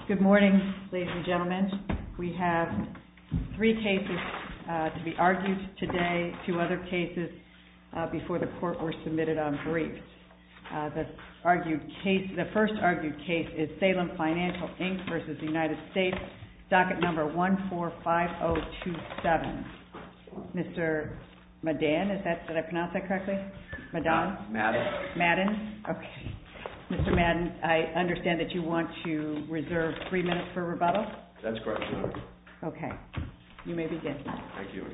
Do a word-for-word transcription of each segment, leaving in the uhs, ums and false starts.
Good morning, ladies and gentlemen. We have three cases uh, to be argued today. Two other cases uh, before the court were submitted on briefs. Uh, the argued case, the first argued case is Salem Financial Incorporated versus the United States, docket number one four five zero two seven. Mister Madan, is that, did I pronounce that correctly? Madan? Uh, Madden. Madden? Okay. Mister Madden, I understand that you want to reserve three minutes for rebuttal? That's correct, Your Honor. Okay. You may begin. Thank you.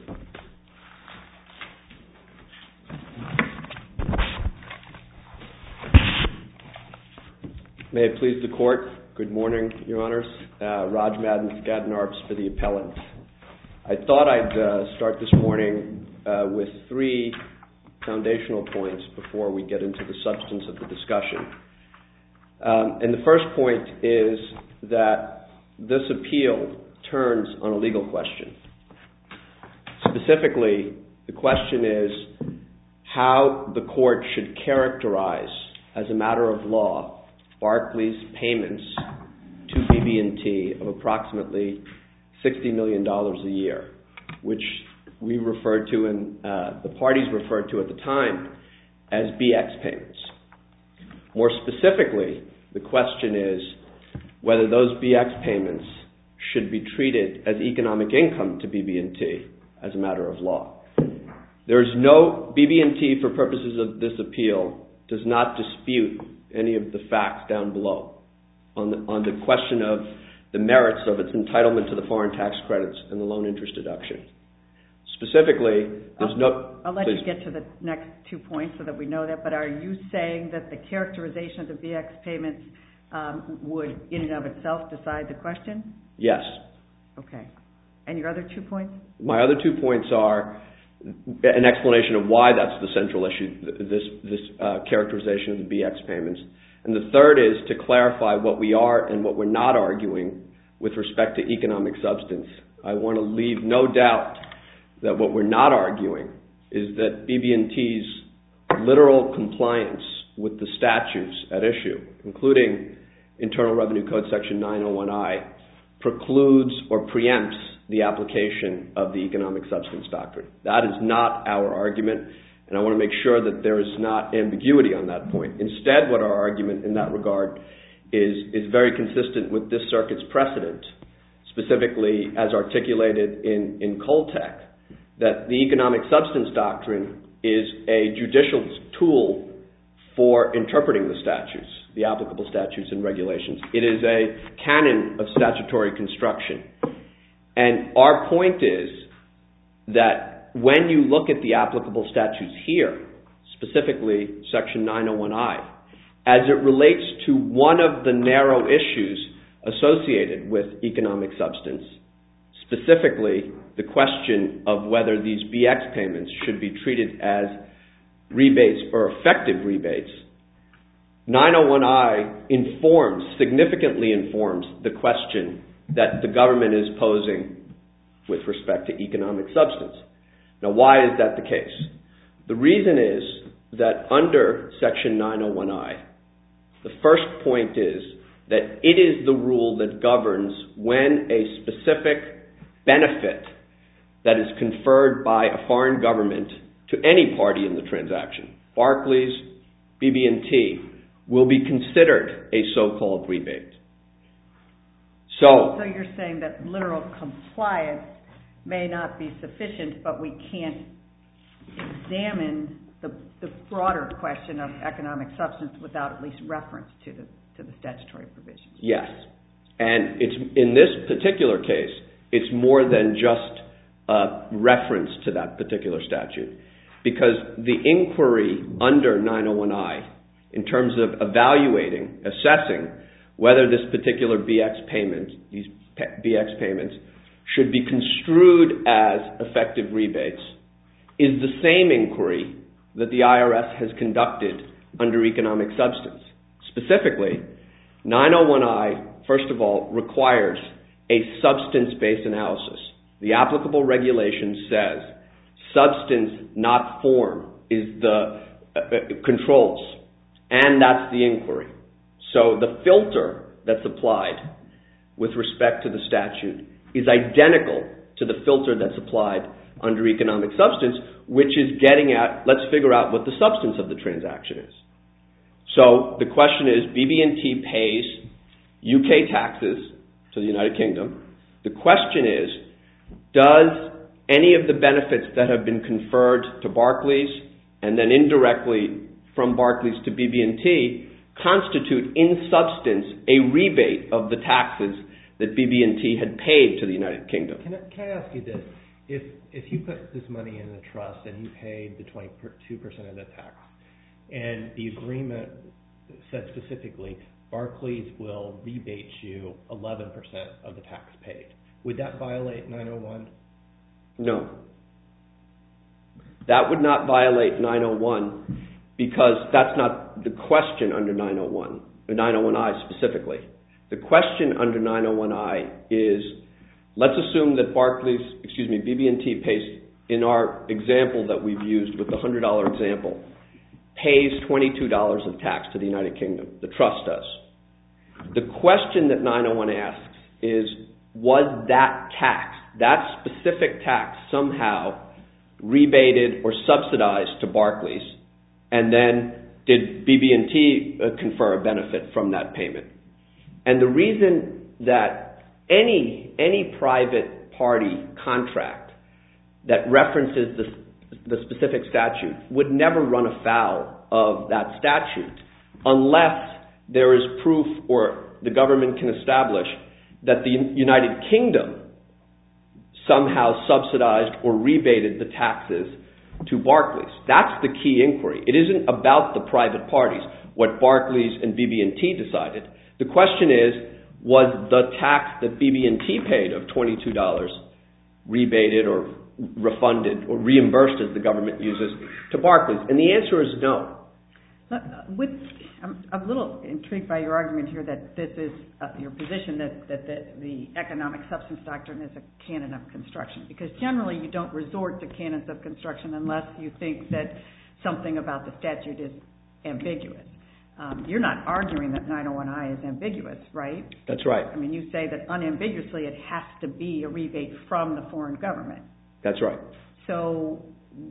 May it please the Court, good morning, Your Honors. Uh, Raj Madden, Skadden Arps for the appellant. I thought I'd uh, start this morning uh, with three foundational points before we get into the substance of the discussion. Um, and the first point is that this appeal turns on a legal question. Specifically, the question is how the court should characterize, as a matter of law, Barclays' payments to B B and T of approximately sixty million dollars a year, which we referred to and uh, the parties referred to at the time as B X payments. More specifically, the question is whether those B X payments should be treated as economic income to B B and T as a matter of law. There is no, B B and T for purposes of this appeal does not dispute any of the facts down below on the, on the question of the merits of its entitlement to the foreign tax credits and the loan interest deduction. Specifically, there's I'll, no... I'll let please. you get to the next two points so that we know that, but are you saying that the characterization of the B X payments um, would, in and of itself, decide the question? Yes. Okay. And your other two points? My other two points are an explanation of why that's the central issue, this, this uh, characterization of the B X payments. And the third is to clarify what we are and what we're not arguing with respect to economic substance. I want to leave no doubt that what we're not arguing is that B B and T's literal compliance with the statutes at issue, including Internal Revenue Code Section nine oh one I, precludes or preempts the application of the economic substance doctrine. That is not our argument, and I want to make sure that there is not ambiguity on that point. Instead, what our argument in that regard is, is very consistent with this circuit's precedent, specifically as articulated in, in Coltec, that the economic substance doctrine is a judicial tool for interpreting the statutes, the applicable statutes and regulations. It is a canon of statutory construction. And our point is that when you look at the applicable statutes here, specifically Section nine oh one I, as it relates to one of the narrow issues associated with economic substance, specifically the question of whether these B X payments should be treated as rebates or effective rebates, nine oh one I informs, significantly informs the question that the government is posing with respect to economic substance. Now, why is that the case? The reason is that under Section nine oh one I, the first point is that it is the rule that governs when a specific benefit that is conferred by a foreign government to any party in the transaction, Barclays, B B and T, will be considered a so-called rebate. So, so you're saying that literal compliance may not be sufficient, but we can't examine the, the broader question of economic substance without at least reference to the to the statutory provisions. Yes. And it's in this particular case, it's more than just a reference to that particular statute, because the inquiry under nine oh one I, in terms of evaluating, assessing whether this particular B X payment, these B X payments, should be construed as effective rebates, is the same inquiry that the I R S has conducted under economic substance. Specifically, nine oh one I, first of all, requires a substance-based analysis. The applicable regulation says substance, not form, is the uh, controls, and that's the inquiry. So the filter that's applied with respect to the statute is identical to the filter that's applied under economic substance, which is getting at, let's figure out what the substance of the transaction is. So the question is, B B and T pays U K taxes to the United Kingdom. The question is, does any of the benefits that have been conferred to Barclays and then indirectly from Barclays to B B and T constitute in substance a rebate of the taxes that B B and T had paid to the United Kingdom? Can I, can I ask you this? If if you put this money in a trust and you paid the twenty-two percent of the tax, and the agreement said specifically Barclays will rebate you eleven percent of the tax paid, would that violate nine oh one? No. That would not violate nine oh one because that's not the question under nine oh one, or nine oh one I specifically. The question under nine oh one I is, let's assume that Barclays, excuse me, B B and T pays, in our example that we've used with the one hundred dollar example, pays twenty-two dollars of tax to the United Kingdom. The trust does. The question that nine oh one asks is, was that tax, that specific tax, somehow rebated or subsidized to Barclays, and then did B B and T uh, confer a benefit from that payment? And the reason that any any private party contract that references the, the specific statute would never run afoul of that statute unless there is proof or the government can establish that the United Kingdom somehow subsidized or rebated the taxes to Barclays. That's the key inquiry. It isn't about the private parties, what Barclays and B B and T decided. The question is, was the tax that B B and T paid of twenty-two dollars rebated or refunded or reimbursed, as the government uses, to Barclays? And the answer is no. With, I'm a little intrigued by your argument here that this is uh, your position that, that the, the economic substance doctrine is a canon of construction, because generally you don't resort to canons of construction unless you think that something about the statute is ambiguous. Um, you're not arguing that nine oh one I is ambiguous, right? That's right. I mean, you say that unambiguously it has to be a rebate from the foreign government. That's right. So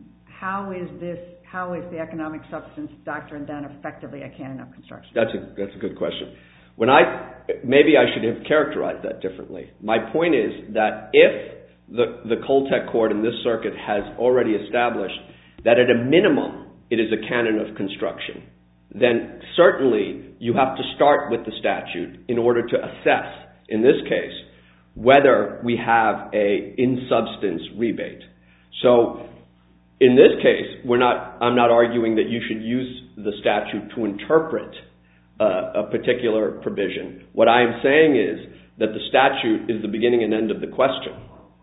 how is this, how is the economic substance doctrine then effectively a canon of construction? That's a, that's a good question. When I, maybe I should have characterized that differently. My point is that if the, the Coltec court in this circuit has already established that at a minimum it is a canon of construction, then certainly you have to start with the statute in order to assess, in this case, whether we have a in-substance rebate. So in this case, we're not, I'm not arguing that you should use the statute to interpret uh, a particular provision. What I am saying is that the statute is the beginning and end of the question.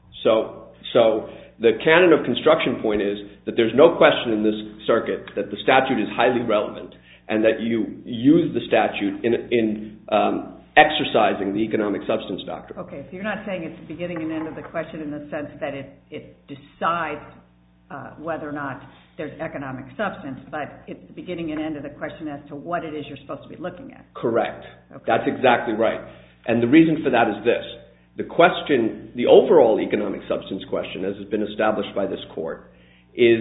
So, so the canon of construction point is that there's no question in this circuit that the statute is highly relevant and that you use the statute in, in um, exercising the economic substance doctrine. Okay, so you're not saying it's the beginning and end of the question in the sense that it, it decides uh, whether or not there's economic substance, but it's the beginning and end of the question as to what it is you're supposed to be looking at. Correct. Okay. That's exactly right. And the reason for that is this. The question, the overall economic substance question, as has been established by this court, is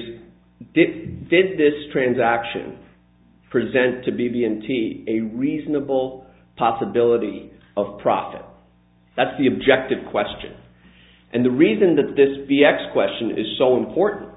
did, did this transaction present to B B and T a reasonable possibility of profit? That's the objective question. And the reason that this B X question is so important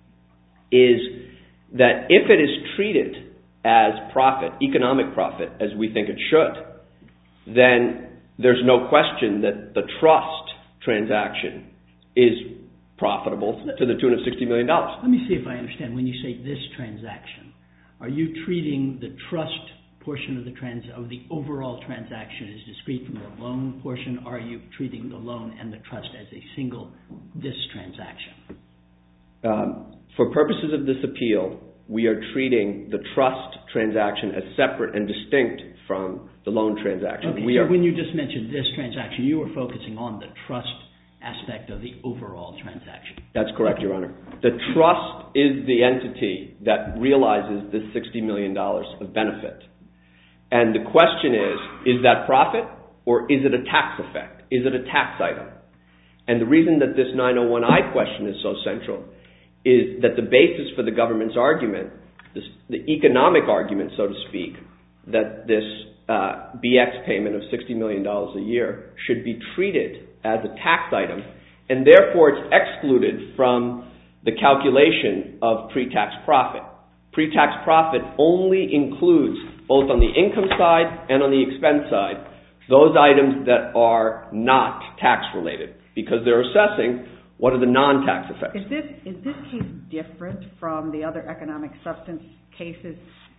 is that if it is treated as profit, economic profit, as we think it should, then there's no question that the trust transaction is profitable to the tune of sixty million dollars. Let me see if I understand. When you say this transaction, are you treating the trust portion of the trans of the overall transaction as discrete from the loan portion, or are you treating the loan and the trust as a single this transaction? Um, for purposes of this appeal, we are treating the trust transaction as separate and distinct from the loan transaction. Okay, we so are, when you just mentioned this transaction, you were focusing on the trust aspect of the overall transaction. That's correct, okay. Your Honor. The trust is the entity that realizes this sixty million dollars of benefit. And the question is, is that profit or is it a tax effect? Is it a tax item? And the reason that this nine oh one I question is so central is that the basis for the government's argument, this, the economic argument, so to speak, that this uh, B X payment of sixty million dollars a year should be treated as a tax item, and therefore it's excluded from the calculation of pre-tax profit. Pre-tax profit only includes, both on the income side and on the expense side, those items that are not tax-related, because they're assessing what are the non-tax effects. Is this, is this case different from the other economic substance cases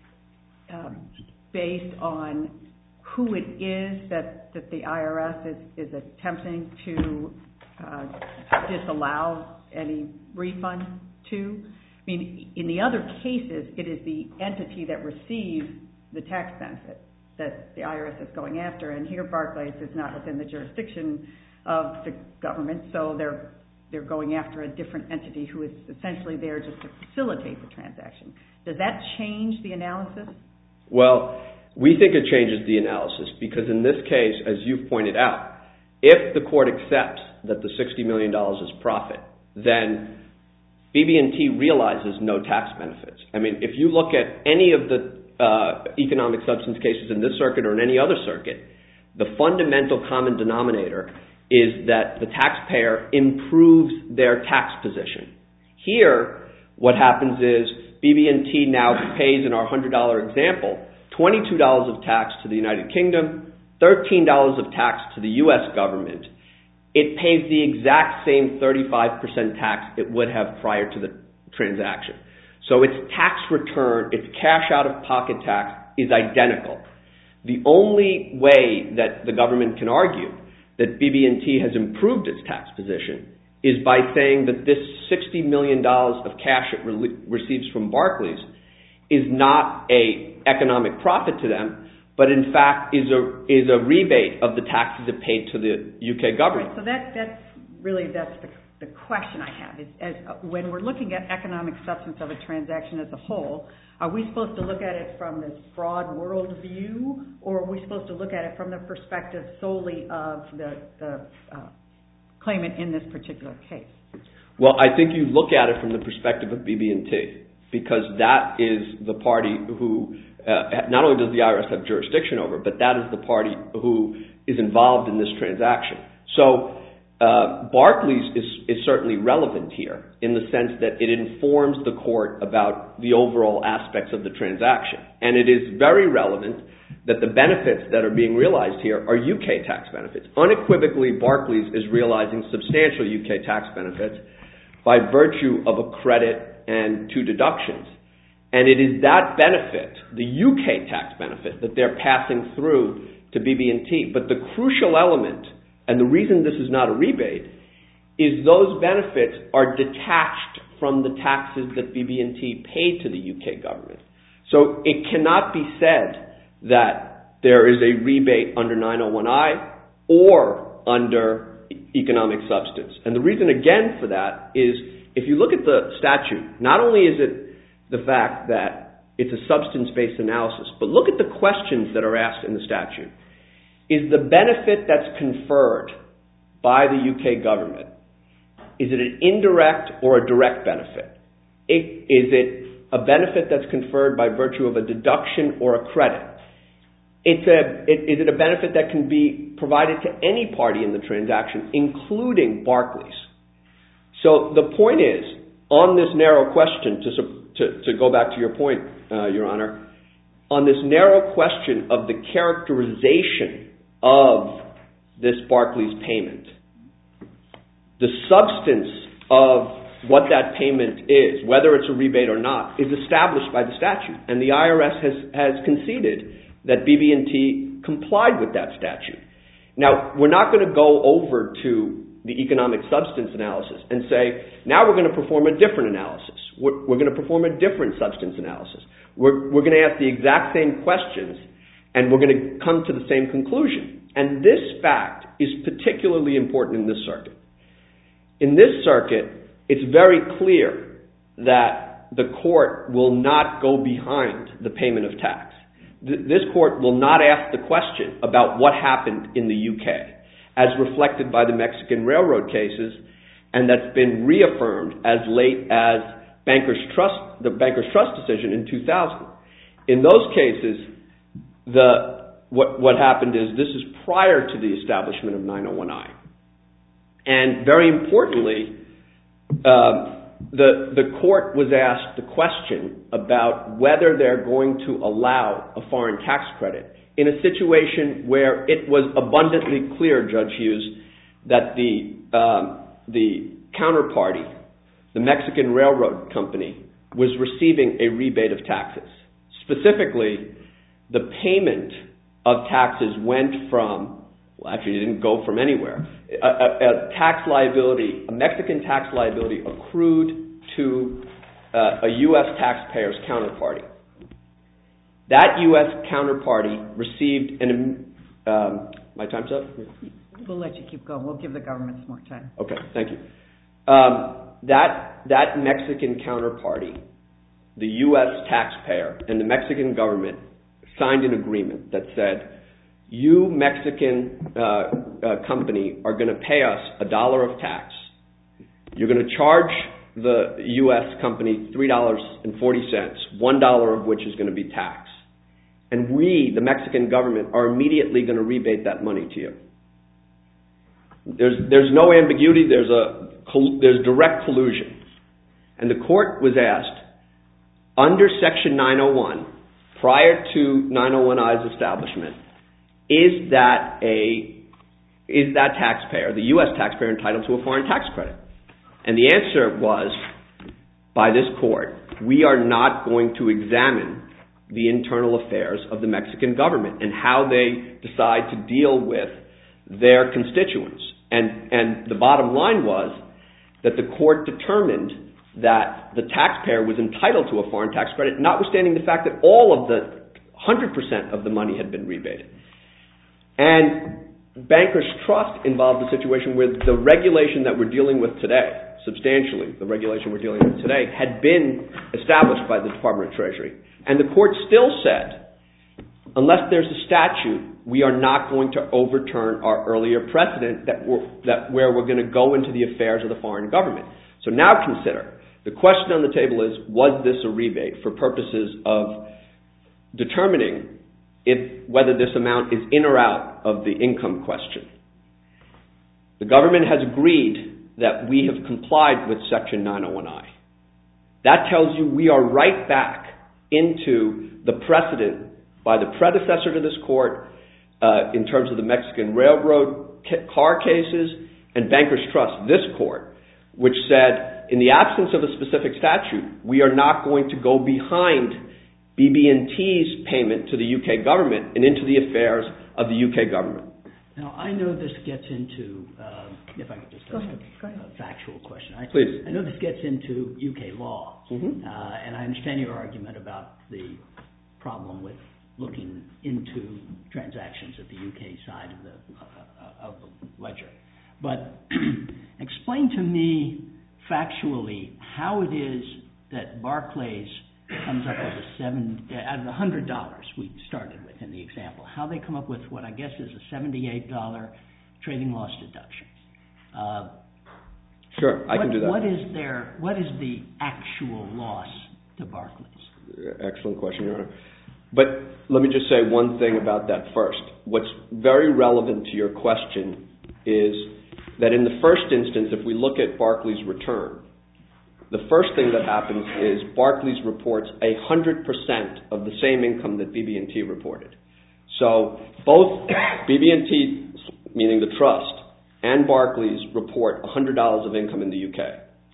um, based on who it is that, that the I R S is, is attempting to uh, disallow any refund to? I mean, in the other cases, it is the entity that receives the tax benefit that the I R S is going after, and here Barclays is not within the jurisdiction of the government, so they're they're going after a different entity who is essentially there just to facilitate the transaction. Does that change the analysis? Well, we think it changes the analysis because in this case, as you've pointed out, if the court accepts that the sixty million dollars is profit, then B B and T realizes no tax benefits. I mean, if you look at any of the uh, economic substance cases in this circuit or in any other circuit, the fundamental common denominator is that the taxpayer improves their tax position. Here, what happens is B B and T now pays, in our one hundred dollars example, twenty-two dollars of tax to the United Kingdom, thirteen dollars of tax to the U S government. It pays the exact same thirty-five percent tax it would have prior to the transaction. So its tax return, its cash out-of-pocket tax is identical. The only way that the government can argue that B B and T has improved its tax position is by saying that this sixty million dollars of cash it re- receives from Barclays is not an economic profit to them, but in fact is a is a rebate of the taxes it paid to the U K government. Right, so that that's really that's the, the question I have is as uh, when we're looking at economic substance of a transaction as a whole, are we supposed to look at it from this broad world view, or are we supposed to look at it from the perspective solely of the, the uh, claimant in this particular case? Well, I think you look at it from the perspective of B B and T, because that is the party who Uh, not only does the I R S have jurisdiction over, but that is the party who is involved in this transaction. So uh, Barclays is, is certainly relevant here in the sense that it informs the court about the overall aspects of the transaction. And it is very relevant that the benefits that are being realized here are U K tax benefits. Unequivocally, Barclays is realizing substantial U K tax benefits by virtue of a credit and two deductions. And it is that benefit, the U K tax benefit, that they're passing through to B B and T. But the crucial element, and the reason this is not a rebate, is those benefits are detached from the taxes that B B and T paid to the U K government. So it cannot be said that there is a rebate under nine oh one I or under economic substance. And the reason, again, for that is if you look at the statute, not only is it the fact that it's a substance-based analysis, but look at the questions that are asked in the statute. Is the benefit that's conferred by the U K government, is it an indirect or a direct benefit? It, is it a benefit that's conferred by virtue of a deduction or a credit? It's a, it, is it a benefit that can be provided to any party in the transaction, including Barclays? So the point is, on this narrow question, to support To, to go back to your point, uh, Your Honor, on this narrow question of the characterization of this Barclays payment, the substance of what that payment is, whether it's a rebate or not, is established by the statute. And the I R S has, has conceded that B B and T complied with that statute. Now, we're not going to go over to the economic substance analysis and say, now we're going to perform a different analysis. We're, we're going to perform a different substance analysis. We're, we're going to ask the exact same questions, and we're going to come to the same conclusion. And this fact is particularly important in this circuit. In this circuit, it's very clear that the court will not go behind the payment of tax. th- this court will not ask the question about what happened in the U K, as reflected by the Mexican railroad cases, and that's been reaffirmed as late as Bankers Trust, the Bankers Trust decision in two thousand. In those cases, the what what happened is this is prior to the establishment of nine oh one I, and very importantly, uh, the the court was asked the question about whether they're going to allow a foreign tax credit in a situation where it was abundantly clear, Judge Hughes, that the um, the counterparty, the Mexican railroad company, was receiving a rebate of taxes. Specifically, the payment of taxes went from, well, actually it didn't go from anywhere, a, a, a tax liability, a Mexican tax liability accrued to uh, a U S taxpayer's counterparty. That U S counterparty received an, um, my time's up? We'll let you keep going. We'll give the government some more time. Okay, thank you. Um, that, that Mexican counterparty, the U S taxpayer and the Mexican government signed an agreement that said, you Mexican uh, uh, company are going to pay us a dollar of tax. You're going to charge the U S company three dollars and forty cents, one dollar of which is going to be tax. And we, the Mexican government, are immediately going to rebate that money to you. There's, there's no ambiguity. There's, a, there's direct collusion. And the court was asked, under Section nine oh one, prior to nine oh one I's establishment, is that a is that taxpayer, the U S taxpayer, entitled to a foreign tax credit? And the answer was, by this court, we are not going to examine the internal affairs of the Mexican government and how they decide to deal with their constituents. And, and the bottom line was that the court determined that the taxpayer was entitled to a foreign tax credit, notwithstanding the fact that all of the one hundred percent of the money had been rebated. And Bankers Trust involved a situation where the regulation that we're dealing with today, substantially the regulation we're dealing with today, had been established by the Department of Treasury. And the court still said, unless there's a statute, we are not going to overturn our earlier precedent that, we're, that where we're going to go into the affairs of the foreign government. So now consider, the question on the table is, was this a rebate for purposes of determining if whether this amount is in or out of the income question? The government has agreed that we have complied with Section nine oh one I. That tells you we are right back into the precedent by the predecessor to this court uh, in terms of the Mexican railroad ca- car cases and Bankers Trust, this court, which said, in the absence of a specific statute, we are not going to go behind B B and T's payment to the U K government and into the affairs of the U K government. Now, I know this gets into, uh, if I could just Go ask ahead. Go ahead. a factual question. I, Please. I know this gets into U K law, Mm-hmm. uh, and I understand your argument about the problem with looking into transactions at the U K side of the, uh, of the ledger. But explain to me factually how it is that Barclays comes up with a seven, out of the one hundred dollars we started with in the example, how they come up with what I guess is a seventy-eight dollars trading loss deduction. Uh, Sure, I what, can do that. What is their, what is the actual loss to Barclays? Excellent question, Your Honor. But let me just say one thing about that first. What's very relevant to your question is that in the first instance, if we look at Barclays' return, the first thing that happens is Barclays reports one hundred percent of the same income that B B and T reported. So both B B and T, meaning the trust, and Barclays report one hundred dollars of income in the U K.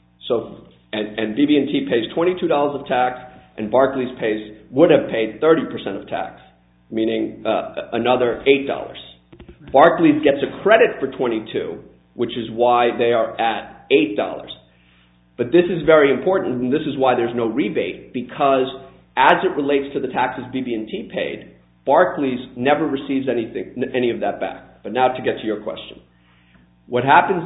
So, and, and B B and T pays twenty-two dollars of tax, and Barclays pays would have paid thirty percent of tax, meaning uh, another eight dollars. Barclays gets a credit for twenty-two, which is why they are at eight dollars. But this is very important, and this is why there's no rebate, because as it relates to the taxes B B and T paid, Barclays never receives anything, any of that back. But now to get to your question. What happens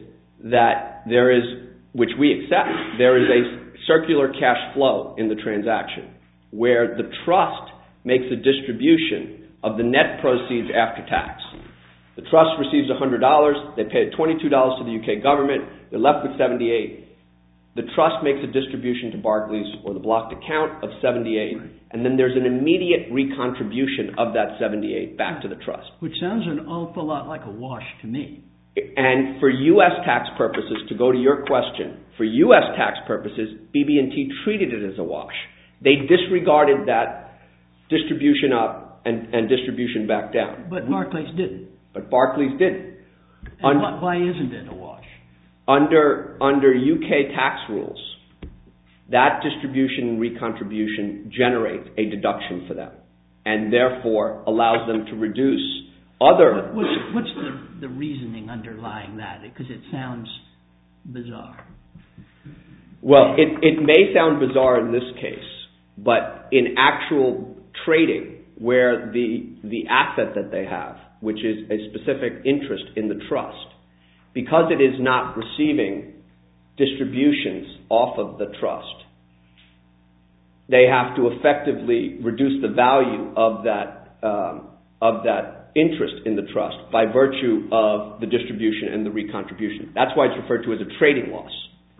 is that there is, which we accept, there is a circular cash flow in the transaction where the trust makes a distribution of the net proceeds after tax. The trust receives one hundred dollars. They pay twenty-two dollars to the U K government. They're left with seventy-eight dollars. The trust makes a distribution to Barclays or the blocked account of seventy-eight dollars, and then there's an immediate recontribution of that seventy-eight dollars back to the trust. Which sounds an awful lot like a wash to me. And for U S tax purposes, to go to your question, for U S tax purposes, B B and T treated it as a wash. They disregarded that distribution up and, and distribution back down. But Barclays didn't. But Barclays didn't. And Un- why isn't it a wash? Under, under U K tax rules, that distribution and recontribution generates a deduction for them and therefore allows them to reduce other... What's, what's the, the reasoning underlying that? Because it sounds bizarre. Well, it, it may sound bizarre in this case, but in actual trading where the, the asset that they have, which is a specific interest in the trust, because it is not receiving distributions off of the trust, they have to effectively reduce the value of that um, of that interest in the trust by virtue of the distribution and the recontribution. That's why it's referred to as a trading loss.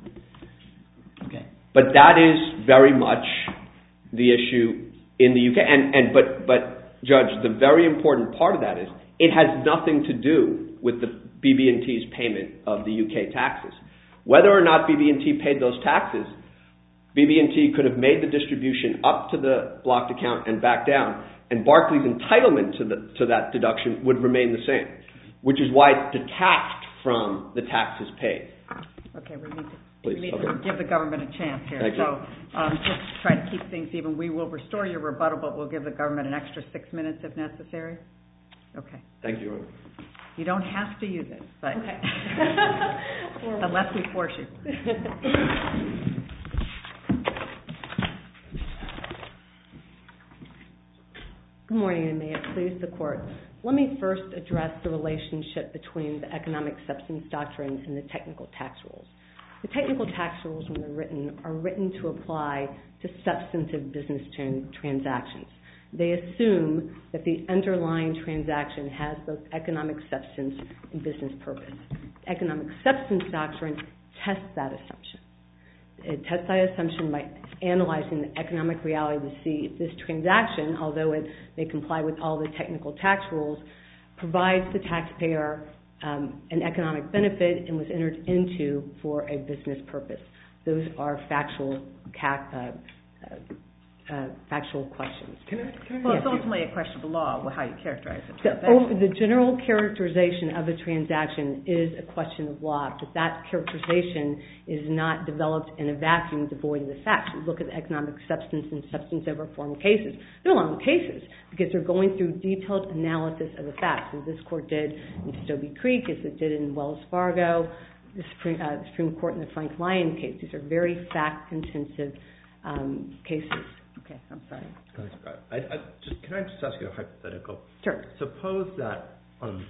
Okay. But that is very much the issue in the U K. And, and but but Judge, the very important part of that is it has nothing to do with the B B and T's payment of the U K taxes. Whether or not B B and T paid those taxes, B B and T could have made the distribution up to the blocked account and back down, and Barclays' entitlement to the to that deduction would remain the same, which is why it's detached from the taxes paid. Okay, we need to, Please, we need okay. to give the government a chance here. Thank so um, just to try to keep things even, we will restore your rebuttal, but we'll give the government an extra six minutes if necessary. Okay. Thank you. You don't have to use it, but okay. unless we force you. Good morning, and may it please the Court. Let me first address the relationship between the economic substance doctrine and the technical tax rules. The technical tax rules, when they're written, are written to apply to substantive business tran- transactions. They assume that the underlying transaction has both economic substance and business purpose. The economic substance doctrine tests that assumption. It tests that assumption by analyzing the economic reality to see if this transaction, although it may comply with all the technical tax rules, provides the taxpayer um, an economic benefit and was entered into for a business purpose. Those are factual ca- uh, uh, Uh, factual questions. Can I, can I Well, ask it's you- ultimately a question of law, how you characterize it. The, over, the general characterization of a transaction is a question of law, but that characterization is not developed in a vacuum devoid of the facts. We look at the economic substance and substance over form cases. They're long cases because they're going through detailed analysis of the facts, as this court did in Stobie Creek, as it did in Wells Fargo, the Supreme, uh, the Supreme Court in the Frank Lyon case. These are very fact-intensive um, cases. Okay, I'm sorry. I, I just, can I just ask you a hypothetical? Sure. Suppose that um,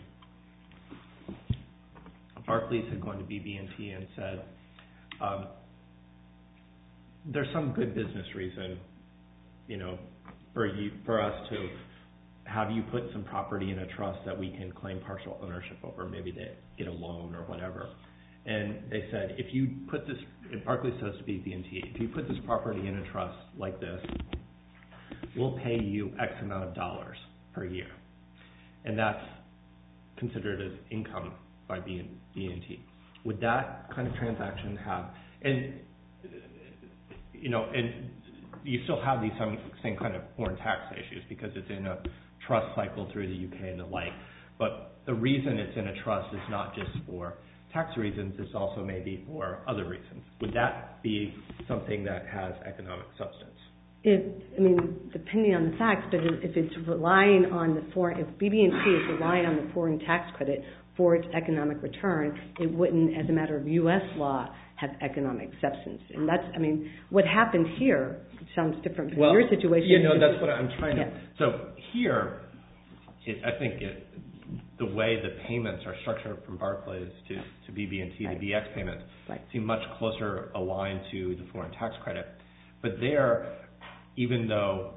Barclays had gone to B B and T and said, um, there's some good business reason, you know, for you, for us to have you put some property in a trust that we can claim partial ownership over, maybe to get a loan or whatever. And they said, if you put this, if Barclays says to B B and T, if you put this property in a trust like this, we'll pay you X amount of dollars per year. And that's considered as income by B and T. Would that kind of transaction have, and, you know, and you still have these some, same kind of foreign tax issues because it's in a trust cycle through the U K and the like. But the reason it's in a trust is not just for tax reasons, it's also maybe for other reasons. Would that be something that has economic substance? If, I mean, depending on the facts, but if it's relying on the foreign, if B B and T is relying on the foreign tax credit for its economic return, it wouldn't, as a matter of U S law, have economic substance. And that's, I mean, what happened here sounds different from well, your situation. You know, that's what I'm trying to, yeah. so here, it, I think it, the way the payments are structured from Barclays to, to B B and T, right. the B X payments, right. seem much closer aligned to the foreign tax credit. But there, even though,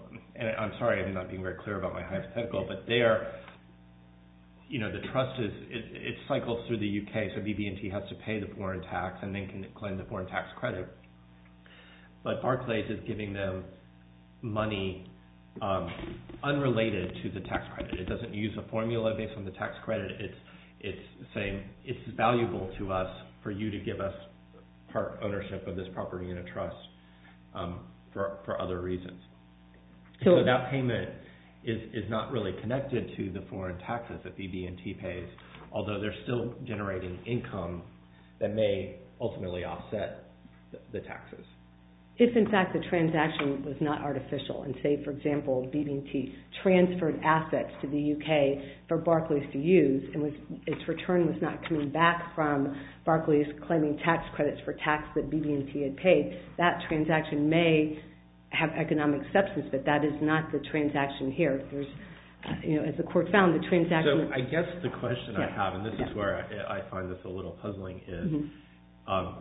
and I'm sorry I'm not being very clear about my hypothetical, but they are, you know, the trust is, it, it cycles through the U K, so B B and T has to pay the foreign tax and then can claim the foreign tax credit. But Barclays is giving them money um, unrelated to the tax credit. It doesn't use a formula based on the tax credit. It's it's saying it's valuable to us for you to give us part ownership of this property in a trust um, for for other reasons. So, so that payment is is not really connected to the foreign taxes that B B and T pays, although they're still generating income that may ultimately offset the, the taxes. If, in fact, the transaction was not artificial and, say, for example, B B and T transferred assets to the U K for Barclays to use and was, its return was not coming back from Barclays claiming tax credits for tax that B B and T had paid, that transaction may have economic substance, but that is not the transaction here. There's, uh, you know, as the court found, the transaction... So I guess the question yeah. I have, and this yeah. is where I, I find this a little puzzling, is... Mm-hmm. Um,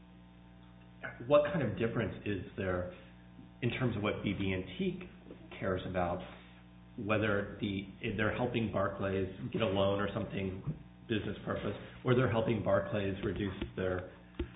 what kind of difference is there in terms of what B B and T cares about, whether the they're helping Barclays get a loan or something business purpose, or they're helping Barclays reduce their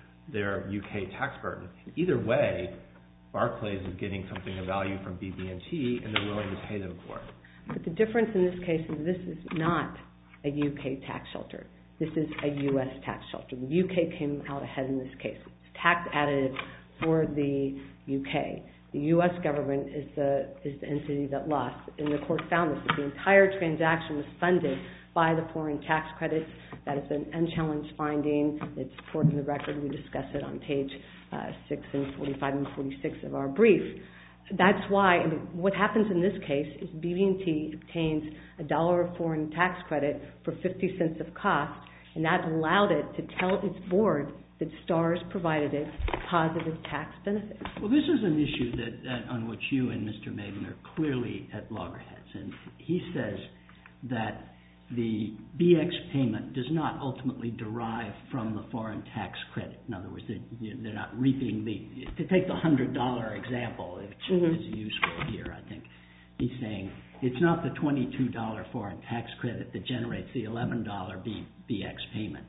their U K tax burden? Either way, Barclays is getting something of value from B B and T, and they're willing to pay them for it. But the difference in this case is this is not a U K tax shelter. This is a U S tax shelter. The U K came out ahead in this case. Tax additive for the U K. The U S government is the is the entity that lost, and the court found this, that the entire transaction was funded by the foreign tax credits. That is an unchallenged finding. It's supported in the record. We discuss it on page uh, six and forty-five and forty-six of our brief. That's why, I mean, what happens in this case is B B and T obtains a dollar of foreign tax credit for fifty cents of cost, and that allowed it to tell its board that STARS provided it positive tax benefits. Well, this is an issue that, that on which you and Mister Maiden are clearly at loggerheads, and he says that the B X payment does not ultimately derive from the foreign tax credit. In other words, they, they're not reaping the... To take the one hundred dollars example, which mm-hmm. is useful here, I think, he's saying it's not the twenty-two dollars foreign tax credit that generates the eleven dollars B, BX payment.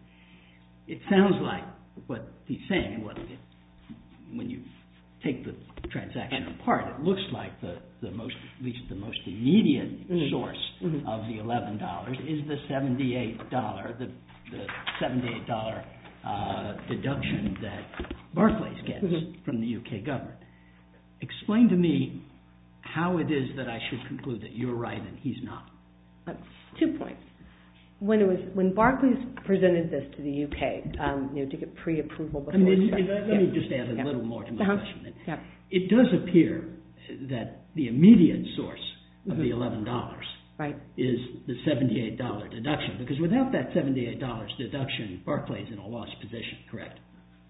It sounds like what he's saying, what it, when you take the transaction apart, it looks like the, the most, at least the most immediate mm-hmm. source mm-hmm. of the eleven dollars is the seventy-eight dollars, the, the seventy-eight dollars uh, deduction that Barclays gets mm-hmm. from the U K government. Explain to me how it is that I should conclude that you're right and he's not. Uh, two points. When it was when Barclays presented this to the U K, um, you know, to get pre-approval before. I mean, let, yeah. let me just add a yeah. little more to my uh-huh. question. Then. Yeah. It does appear that the immediate source of mm-hmm. the eleven dollars right. is the seventy-eight dollars deduction, because without that seventy-eight dollars deduction, Barclays is in a lost position. Correct?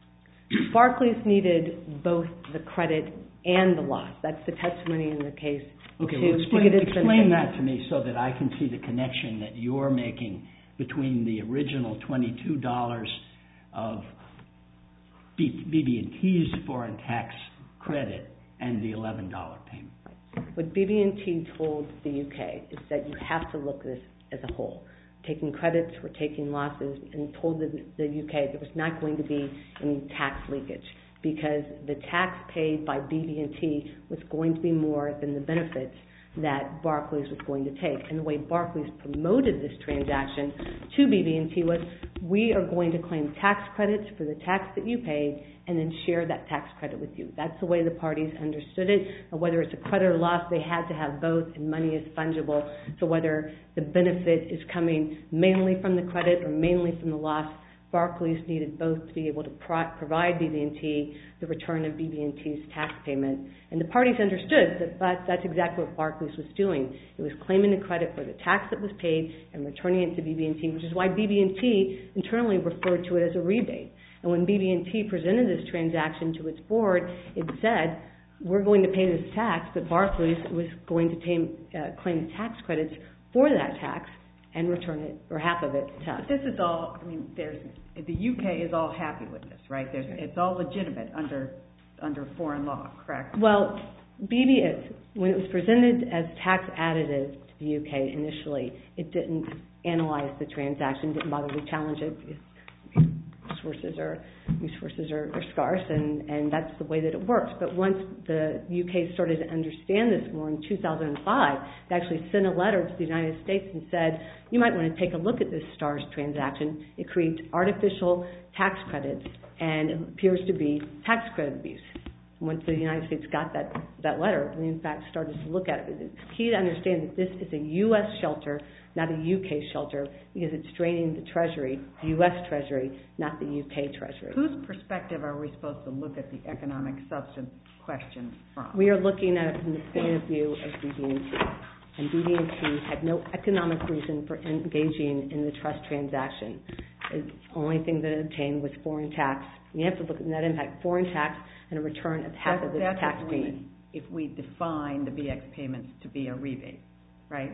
Barclays needed both the credit and the loss. That's the testimony in the case. Okay, to, well, explain, to explain that to me so that I can see the connection that you're making between the original twenty-two dollars of B B and T's foreign tax credit and the eleven dollars payment. What B B and T told the U K is that you have to look at this as a whole. Taking credits, we're taking losses, and told the, the U K there was not going to be any tax leakage, because the tax paid by B B and T was going to be more than the benefits that Barclays was going to take. And the way Barclays promoted this transaction to B B and T was, we are going to claim tax credits for the tax that you paid and then share that tax credit with you. That's the way the parties understood it. Whether it's a credit or loss, they had to have both, and money is fungible. So whether the benefit is coming mainly from the credit or mainly from the loss, Barclays needed both to be able to pro- provide B B and T the return of B B and T's tax payment. And the parties understood that, that that's exactly what Barclays was doing. It was claiming the credit for the tax that was paid and returning it to B B and T, which is why B B and T internally referred to it as a rebate. And when B B and T presented this transaction to its board, it said, we're going to pay this tax, but Barclays was going to tame, uh, claim tax credits for that tax and return it, or half of it, to us. This is all, I mean, there's, the U K is all happy with this, right? There's, it's all legitimate under under foreign law, correct? Well, B B S, when it was presented as tax additive to the U K initially, it didn't analyze the transaction, didn't bother to challenge it. Resources are resources are, are scarce, and, and that's the way that it works. But once the U K started to understand this more in two thousand five, they actually sent a letter to the United States and said, you might want to take a look at this STARS transaction. It creates artificial tax credits, and it appears to be tax credit abuse. Once the United States got that, that letter, we in fact started to look at it. It's key to understand that this is a U S shelter, not a U K shelter, because it's draining the Treasury, the U S Treasury, not the U K Treasury. Whose perspective are we supposed to look at the economic substance question from? We are looking at it from the point of view of B B and T. And B B and T had no economic reason for engaging in the trust transaction. The only thing that it obtained was foreign tax. You have to look at net impact, foreign tax, and a return of half that, of the tax if payment. We, if we define the B X payments to be a rebate, right?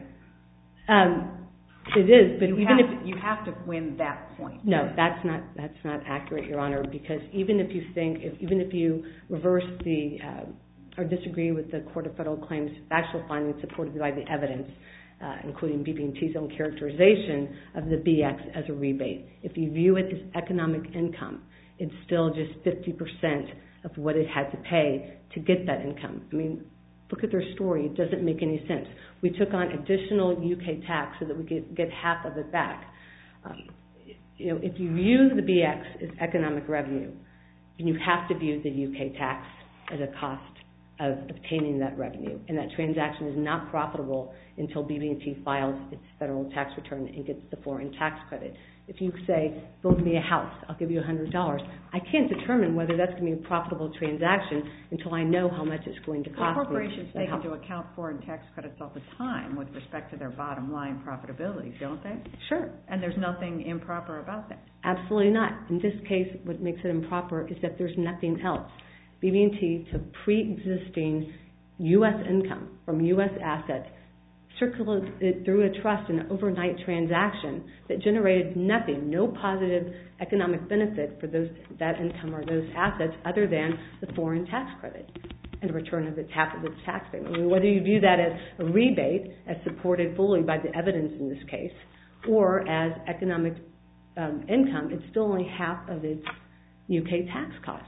Um, it is, but you even have, if you have to win that point. no, that's not that's not accurate, Your Honor. Because even if you think, if, even if you reverse the uh, or disagree with the Court of Federal Claims factual findings supported by the evidence, uh, including B B and T's own characterization of the B X as a rebate, if you view it as economic income, it's still just fifty percent of what it had to pay to get that income. I mean, look at their story. It doesn't make any sense. We took on additional U K tax so that we could get half of it back. Um, you know, if you view the B X as economic revenue, then you have to view the U K tax as a cost of obtaining that revenue. And that transaction is not profitable until B B and T files its federal tax return and gets the foreign tax credit. If you say, build me a house, I'll give you one hundred dollars, I can't determine whether that's going to be a profitable transaction until I know how much it's going to cost well, me. corporations take into account foreign tax credits all the time with respect to their bottom line profitability, don't they? Sure. And there's nothing improper about that. Absolutely not. In this case, what makes it improper is that there's nothing else. B B and T took pre-existing U S income from U S assets, circulated it through a trust in an overnight transaction that generated nothing, no positive economic benefit for those that income or those assets other than the foreign tax credit and the return of its half of its tax payment. I mean, whether you view that as a rebate, as supported fully by the evidence in this case, or as economic um, income, it's still only half of its U K tax costs.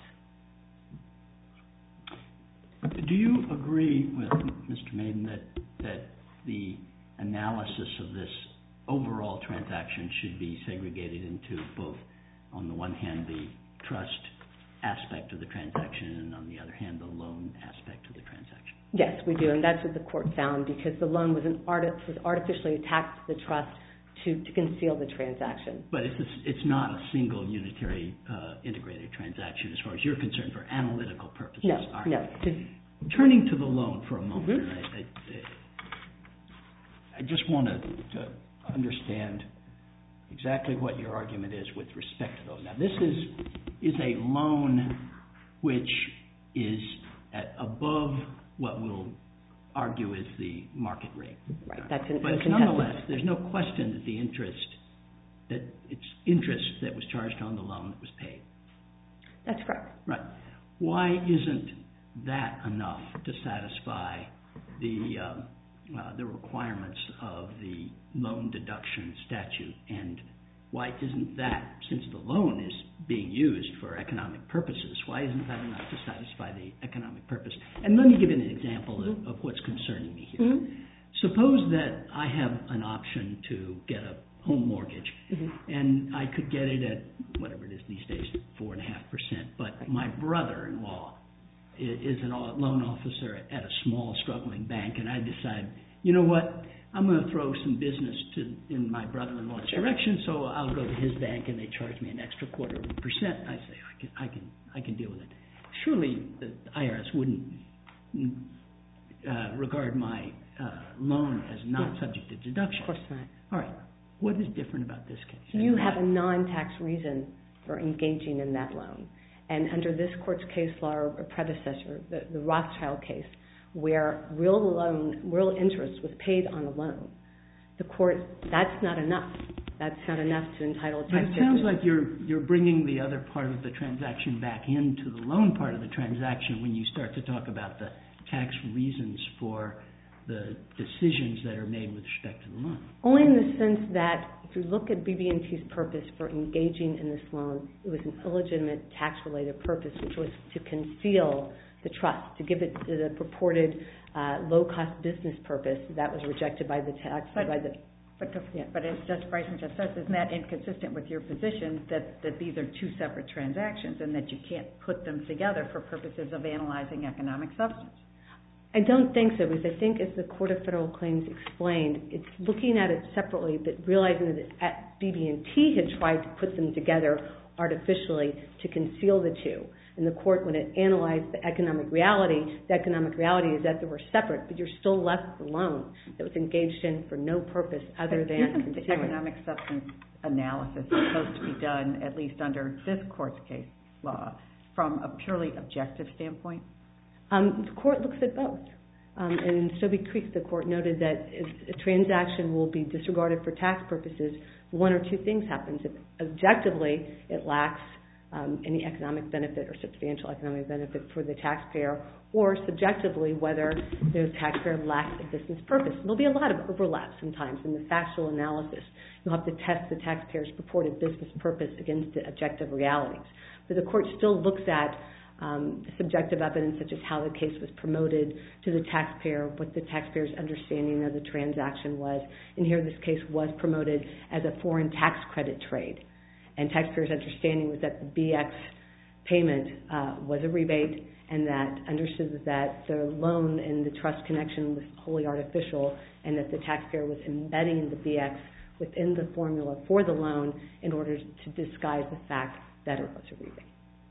Do you agree with Mister Maiden that that the analysis of this overall transaction should be segregated into both, on the one hand, the trust aspect of the transaction, and on the other hand, the loan aspect of the transaction? Yes, we do, and that's what the court found, because the loan was an art was artificially attached to the trust to, to conceal the transaction. But it's a, it's not a single unitary uh, integrated transaction as far as you're concerned for analytical purposes. No, right. no. Turning to the loan for a moment, Mm-hmm. I, I, I just want to, to understand exactly what your argument is with respect to those. Now, this is is a loan which is at above what we'll argue is the market rate. Right. That's an but nonetheless, there's no question that the interest that it's interest that was charged on the loan that was paid. That's correct. Right. Why isn't that enough to satisfy the um, uh, the requirements of the loan deduction statute? And why isn't that, since the loan is being used for economic purposes, why isn't that enough to satisfy the economic purpose? And let me give you an example mm-hmm. of, of what's concerning me here. Mm-hmm. Suppose that I have an option to get a home mortgage, mm-hmm. and I could get it at whatever it is these days, four and a half percent. But my brother-in-law is a loan officer at a small, struggling bank, and I decide, you know what, I'm going to throw some business to in my brother-in-law's direction, so I'll go to his bank, and they charge me an extra quarter of a percent. I say, I can, I can, I can deal with it. Surely the I R S wouldn't uh, regard my uh, loan as not yeah. subject to deduction. Of course not. All right. What is different about this case? You have a non-tax reason for engaging in that loan. And under this court's case law or predecessor, the, the Rothschild case, where real loan, real interest was paid on a loan, the court, that's not enough. That's not enough to entitle tax. But it sounds like you're you're bringing the other part of the transaction back into the loan part of the transaction when you start to talk about the tax reasons for the decisions that are made with respect to the loan? Only in the sense that if you look at B B and T's purpose for engaging in this loan, it was an illegitimate tax-related purpose, which was to conceal the trust, to give it the purported uh, low-cost business purpose that was rejected by the tax. But, by the, but, yeah. but as Judge Bryson just says, isn't that inconsistent with your position that, that these are two separate transactions and that you can't put them together for purposes of analyzing economic substance? I don't think so, because I think, as the Court of Federal Claims explained, it's looking at it separately, but realizing that at B B and T had tried to put them together artificially to conceal the two. And the court, when it analyzed the economic reality, the economic reality is that they were separate, but you're still left with a loan that was engaged in for no purpose other than Isn't the concealing. economic substance analysis supposed to be done, at least under this court's case law, from a purely objective standpoint? Um, the court looks at both. Um, and in Stobie Creek, the court noted that if a transaction will be disregarded for tax purposes, one or two things happens. If objectively it lacks um, any economic benefit or substantial economic benefit for the taxpayer, or subjectively whether the taxpayer lacks a business purpose. There'll be a lot of overlap sometimes in the factual analysis. You'll have to test the taxpayer's purported business purpose against the objective realities. But the court still looks at Um, subjective evidence, such as how the case was promoted to the taxpayer, what the taxpayer's understanding of the transaction was. And here this case was promoted as a foreign tax credit trade. And taxpayer's understanding was that the B X payment uh, was a rebate, and that understood that the loan and the trust connection was wholly artificial, and that the taxpayer was embedding the B X within the formula for the loan in order to disguise the fact that it was a rebate.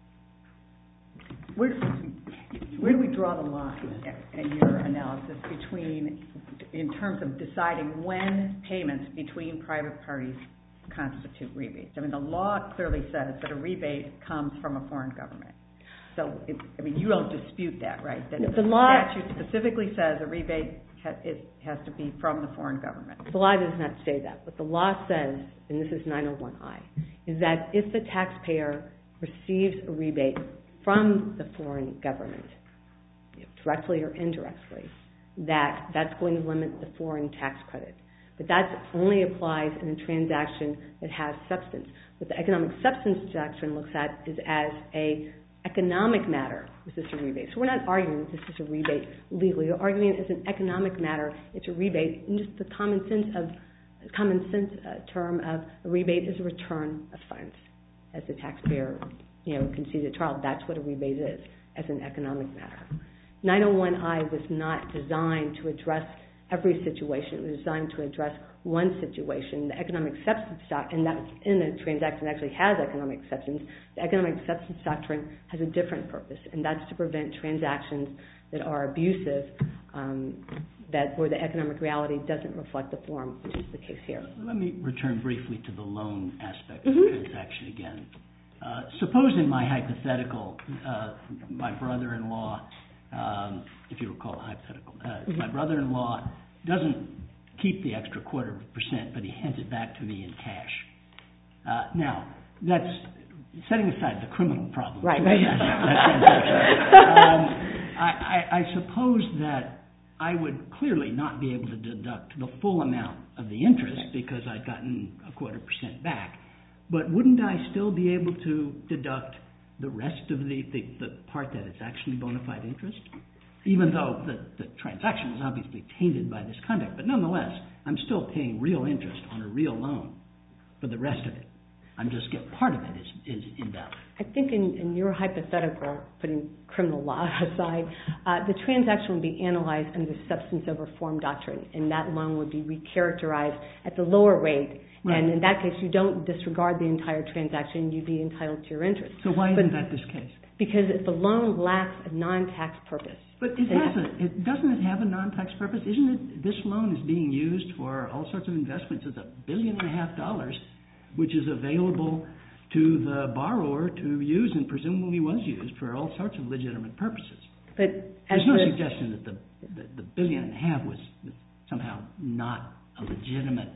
Where, where do we draw the line in your analysis between, in terms of deciding when payments between private parties constitute rebates? I mean, the law clearly says that a rebate comes from a foreign government. So, it, I mean, you don't dispute that, right? That the law, statute specifically says a rebate has, it has to be from the foreign government. The law does not say that. What the law says, and this is nine oh one I, is that if the taxpayer receives a rebate from the foreign government, directly or indirectly, that that's going to limit the foreign tax credit. But that only applies in a transaction that has substance. What the economic substance doctrine looks at is as a economic matter, is this a rebate? So we're not arguing that this is a rebate legally. We're arguing it as an economic matter, it's a rebate, in just the common sense of common sense uh, term of a rebate is a return of funds, as the taxpayer, you know, conceded at trial. That's what a rebate is, as an economic matter. nine oh one I was not designed to address every situation. It was designed to address one situation. The economic substance doctrine, and that in a transaction that actually has economic substance, the economic substance doctrine has a different purpose, and that's to prevent transactions that are abusive, um, that where the economic reality doesn't reflect the form, which is the case here. Let me return briefly to the loan aspect mm-hmm. of the transaction again. Uh, suppose in my hypothetical, uh, my brother-in-law, um, if you recall the hypothetical, uh, mm-hmm. my brother-in-law doesn't keep the extra quarter of a percent, but he hands it back to me in cash. Uh, now, that's setting aside the criminal problem. Right. That, that um, I, I, I suppose that I would clearly not be able to deduct the full amount of the interest because I'd gotten a quarter percent back. But wouldn't I still be able to deduct the rest of the, the, the part that is actually bona fide interest? Even though the, the transaction is obviously tainted by this conduct. But nonetheless, I'm still paying real interest on a real loan for the rest of it. I'm just getting part of it is, is invalid. I think in, in your hypothetical, putting criminal law aside, uh, the transaction would be analyzed under the substance over form doctrine, and that loan would be recharacterized at the lower rate. Right. And in that case, you don't disregard the entire transaction, you'd be entitled to your interest. So why but, isn't that this case? Because if the loan lacks a non-tax purpose. But it has a, it, doesn't it have a non-tax purpose? Isn't it, this loan is being used for all sorts of investments. It's a billion and a half dollars, which is available to the borrower to use and presumably was used for all sorts of legitimate purposes. But There's no the, suggestion that the, the, the billion and a half was somehow not a legitimate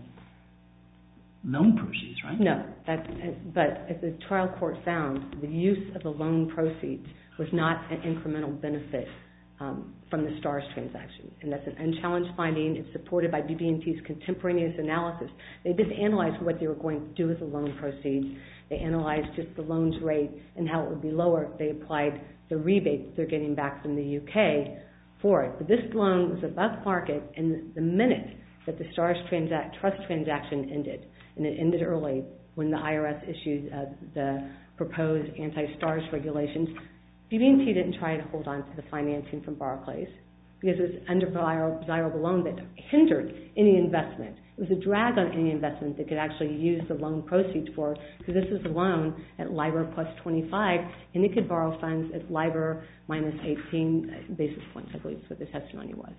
loan proceeds, right? No, that, but as the trial court found, the use of the loan proceeds was not an incremental benefit um, from the STARS transaction. And that's an unchallenged finding. It's supported by B B and T's contemporaneous analysis. They didn't analyze what they were going to do with the loan proceeds. They analyzed just the loans rate and how it would be lower if they applied the rebate that they're getting back from the U K for it. But this loan was above market, and the minute that the STARS transact, trust transaction ended, and it ended early when the I R S issued uh, the proposed anti-STARS regulations, B B and T didn't try to hold on to the financing from Barclays because it was an undesirable loan that hindered any investment. It was a drag on any investment that could actually use the loan proceeds for, because this was a loan at LIBOR plus twenty-five, and it could borrow funds at LIBOR minus eighteen basis points, I believe is what the testimony was.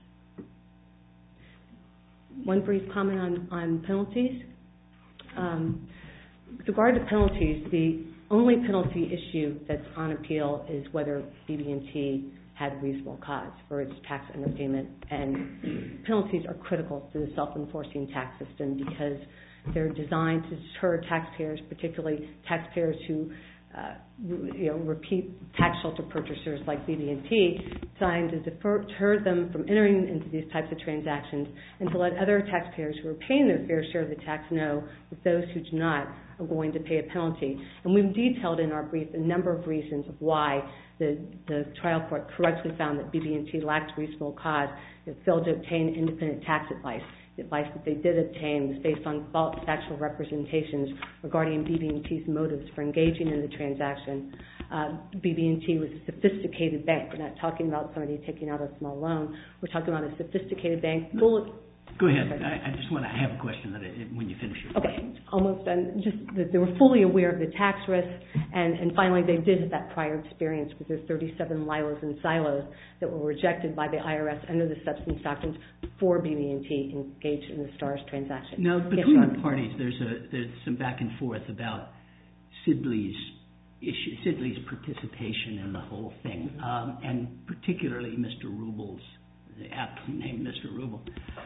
One brief comment on, on penalties. Um, with regard to penalties, the only penalty issue that's on appeal is whether B B and T had reasonable cause for its tax underpayment, and penalties are critical to the self-enforcing tax system because they're designed to deter taxpayers, particularly taxpayers who uh, you know, repeat tax shelter purchasers like B B and T, designed to defer, deter them from entering into these types of transactions and to let other taxpayers who are paying their fair share of the tax know that those who do not are going to pay a penalty. And we've detailed in our brief a number of reasons of why the, the trial court correctly found that B B and T lacked reasonable cause. It failed to obtain independent tax advice. The advice that they did obtain was based on false factual representations regarding B B and T's motives for engaging in the transaction. Uh, B B and T was a sophisticated bank. We're not talking about somebody taking out a small loan. We're talking about a sophisticated bank full of... Go ahead. I, I just want to have a question that I, when you finish your Okay, almost done. Just that they were fully aware of the tax risk, and, and finally they did have that prior experience with their thirty-seven L I L Os and silos that were rejected by the I R S under the substance doctrines for B B and T engaged in the STARS transaction. Now, between yes, the parties, there's a there's some back and forth about Sidley's issue, Sidley's participation in the whole thing, mm-hmm. um, and particularly Mister Rubel's. Aptly named Mister Rubel,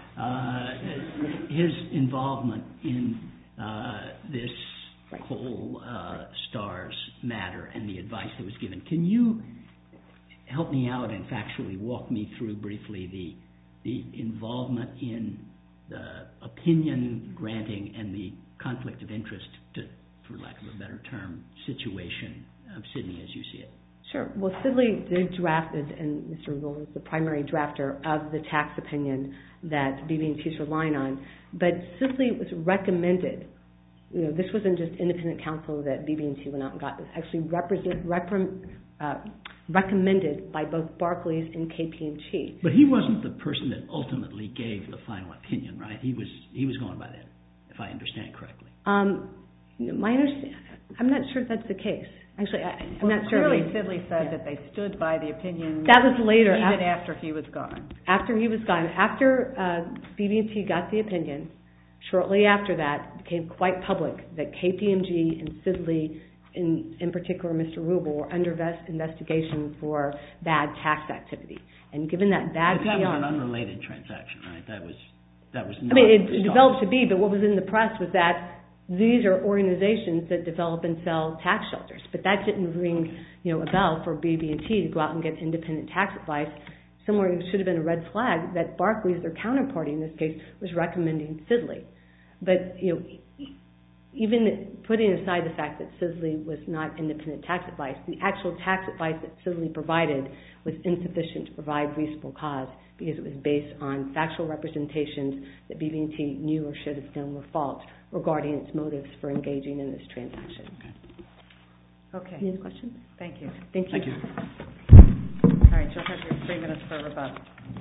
uh, his involvement in uh, this whole uh, STARS matter and the advice that was given. Can you help me out and factually walk me through briefly the the involvement in the opinion granting and the conflict of interest, to, for lack of a better term, situation of Sidley as you see it? Sure. Well, Sidley did draft, and Mister Rubel was the primary drafter of the tax opinion that B B and T is relying on. But Sidley was recommended. You know, this wasn't just independent counsel that B B and T went out and got. This actually represent, repre, uh, recommended by both Barclays and K P M G. But he wasn't the person that ultimately gave the final opinion, right? He was he was going by that, if I understand correctly. Um, my understand, I'm not sure that's the case. Actually, I, I'm well, not sure. Clearly, Sidley said yeah. that they stood by the opinion. That was later, even after, after he was gone. After he was gone, after uh, B B and T got the opinion, shortly after that, it became quite public that K P M G and Sidley, in in particular Mister Rubel, were under investigation for bad tax activity. And given that bad, but that P R, was an unrelated transaction, right? That was that was. Not I mean, it, it developed to be, but what was in the press was that these are organizations that develop and sell tax shelters, but that didn't ring, you know, a bell for B B and T to go out and get independent tax advice. Similar, it should have been a red flag that Barclays, their counterparty in this case, was recommending Sidley. But you know, even putting aside the fact that Sidley was not independent tax advice, the actual tax advice that Sidley provided was insufficient to provide reasonable cause because it was based on factual representations that B B and T knew or should have known were false regarding its motives for engaging in this transaction. Okay. Okay. Any other questions? Thank you. Thank you. Thank you. All right, you'll have your three minutes for rebuttal.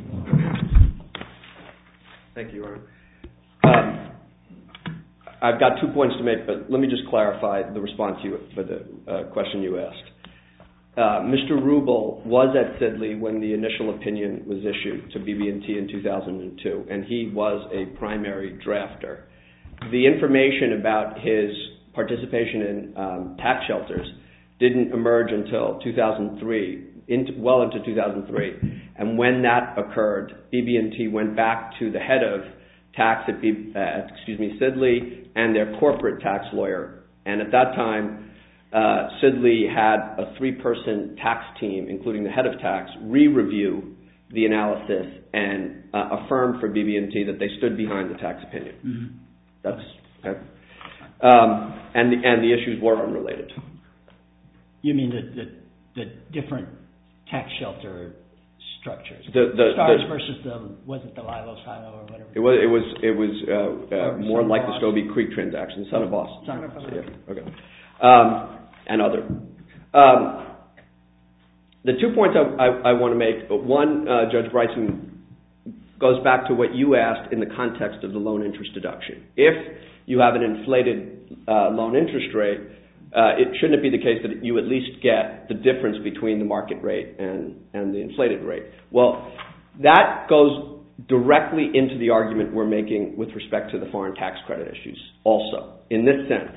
Thank you, Aaron. Um, I've got two points to make, but let me just clarify the response you for the uh, question you asked. Uh, Mister Rubel was at Sidley when the initial opinion was issued to B B and T in two thousand two, and he was a primary drafter. The information about his participation in um, tax shelters didn't emerge until two thousand three, into, well into two thousand three. And when that occurred, B B and T went back to the head of tax at, B, uh, excuse me, Sidley and their corporate tax lawyer. And at that time, uh, Sidley had a three-person tax team, including the head of tax, re-review the analysis and uh, affirmed for B B and T that they stood behind the tax opinion. Mm-hmm. That's okay. Um, and the and the issues were unrelated. You mean the the, the different tax shelter structures? The, the, Stars the, versus the was it the Lilo Silo or whatever? It was it was it was uh, uh, more Son like of the Boston. Scobie Creek transaction, Son of Boston. Son of Boston. Yeah, okay. Um, and other. Um, the two points I, I, I want to make. One, uh, Judge Bryson, goes back to what you asked in the context of the loan interest deduction. If you have an inflated uh, loan interest rate, uh, it shouldn't it be the case that you at least get the difference between the market rate and, and the inflated rate? Well, that goes directly into the argument we're making with respect to the foreign tax credit issues also. In this sense,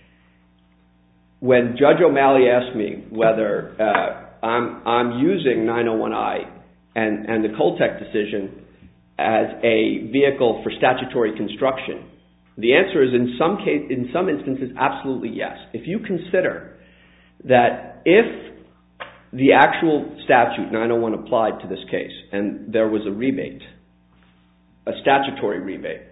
when Judge O'Malley asked me whether uh, I'm, I'm using nine oh one I and, and the Coltec decision as a vehicle for statutory construction, the answer is in some case, in some instances, absolutely yes. If you consider that if the actual statute, nine oh one, applied to this case and there was a rebate, a statutory rebate,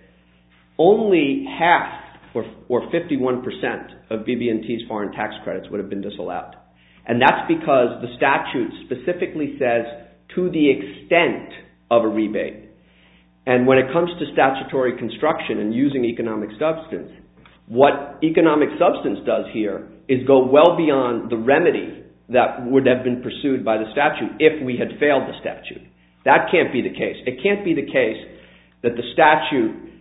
only half or, or fifty-one percent of B B and T's foreign tax credits would have been disallowed. And that's because the statute specifically says to the extent of a rebate. And when it comes to statutory construction and using economic substance, what economic substance does here is go well beyond the remedy that would have been pursued by the statute if we had failed the statute. That can't be the case. It can't be the case that the statute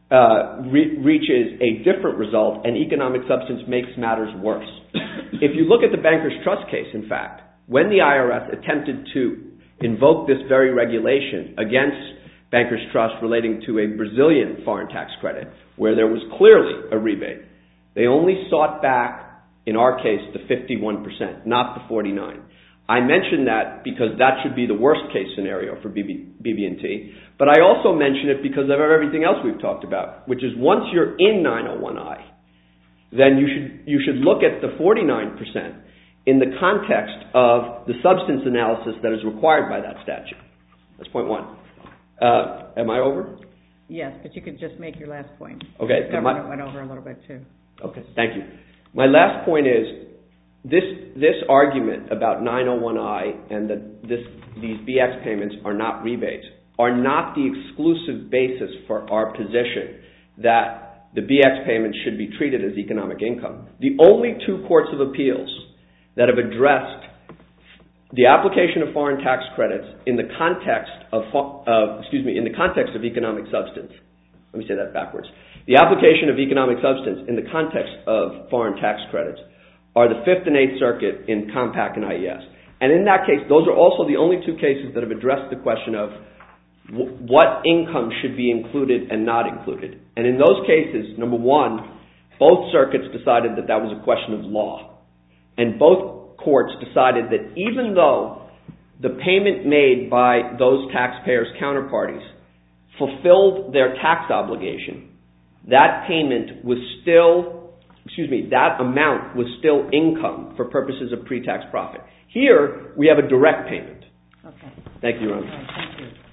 uh, re- reaches a different result and economic substance makes matters worse. If you look at the Bankers Trust case, in fact, when the I R S attempted to invoke this very regulation against Bankers Trust relating to a Brazilian foreign tax credit, where there was clearly a rebate, they only sought back, in our case, the fifty-one percent, not the forty-nine. I mention that because that should be the worst case scenario for B B and T, but I also mention it because of everything else we've talked about, which is once you're in nine oh one I, then you should you should look at the forty-nine percent in the context of the substance analysis that is required by that statute. That's point one. Uh, am I over? Yes, but you could just make your last point. Okay. The government went over a little bit too. Okay, thank you. My last point is this this argument about nine oh one I and that this these B X payments are not rebates are not the exclusive basis for our position that the B X payments should be treated as economic income. The only two courts of appeals that have addressed the application of foreign tax credits in the context of, uh, excuse me, in the context of economic substance. Let me say that backwards. The application of economic substance in the context of foreign tax credits are the Fifth and Eighth Circuit in Compact and I E S. And in that case, those are also the only two cases that have addressed the question of w- what income should be included and not included. And in those cases, number one, both circuits decided that that was a question of law. And both courts decided that even though the payment made by those taxpayers' counterparties fulfilled their tax obligation, that payment was still, excuse me, that amount was still income for purposes of pre-tax profit. Here, we have a direct payment. Okay. Thank you, Your Honor. All right, thank you.